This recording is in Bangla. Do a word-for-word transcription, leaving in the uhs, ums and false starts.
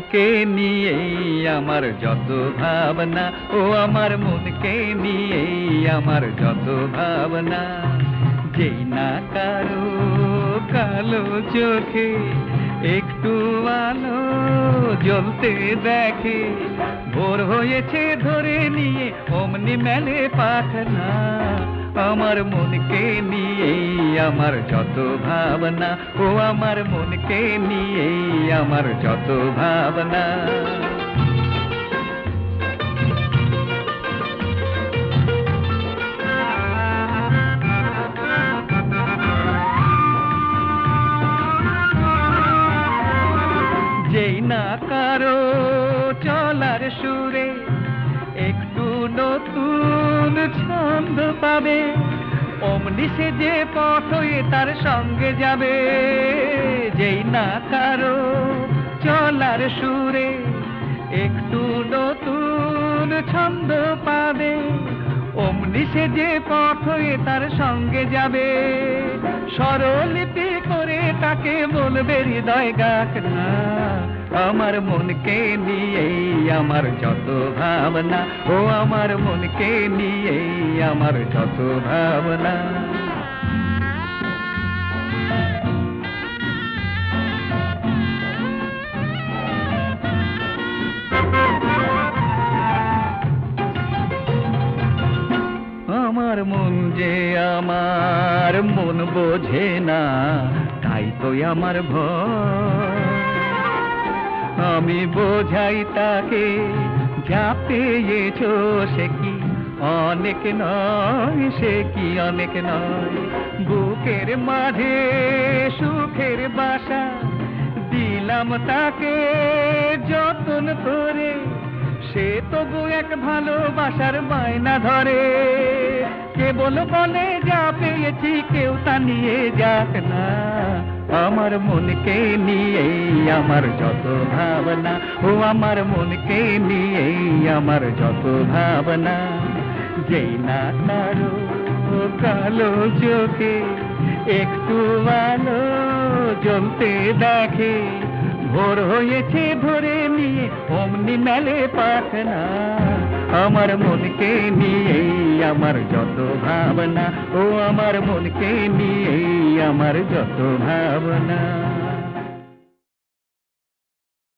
মনকে নিয়েই আমার যত ভাবনা, ও আমার মনকে নিয়েই আমার যত ভাবনা। যেই না কারো কালো চোখে একটু আলো জ্বলতে দেখে, ভোর হয়েছে ধরে নিয়ে অমনি মেলে পাখনা। আমার মনকে নিয়েই আমার যত ভাবনা, ও আমার মনকে নিয়েই আমার যত ভাবনা। যেই না কারো চলার সুরে একটু নতুন ছন্দ পাবে, অমনি সে যে পথ হয়ে তার সঙ্গে যাবে। যেই না কারো চলার সুরে একটু নতুন ছন্দ পাবে, অমনি সে যে পথ হয়ে তার সঙ্গে যাবে। স্বরলিপি করে তাকে বলবে হৃদয় গাক না। আমার মনকে নিয়েই আমার যত ভাবনা, ও আমার মনকে নিয়েই আমার যত ভাবনা। আমার মন যে আমার মন বোঝে না, তাই তো আমার ভয়। আমি বোঝাই তাকে যা পেয়েছো সে কি অনেক নয়, সে কি অনেক নয়। বুকের মাঝে সুখের বাসা দিলাম তাকে যতন করে, সে তবু এক ভালোবাসার বায়না ধরে। কেবল বলে যা পেয়েছি কেউ তা নিয়ে যাক না। আমার মনকে নিয়েই আমার যত ভাবনা, ও আমার মনকে নিয়েই আমার যত ভাবনা। যেই না কারো কালো চোখে একটু আলো জ্বলতে দেখে, ভোর হয়েছে ধরে নিয়ে অমনি মেলে পাখনা। আমার মনকে নিয়েই আমার যত ভাবনা, ও আমার মনকে নিয়েই আমার যত ভাবনা।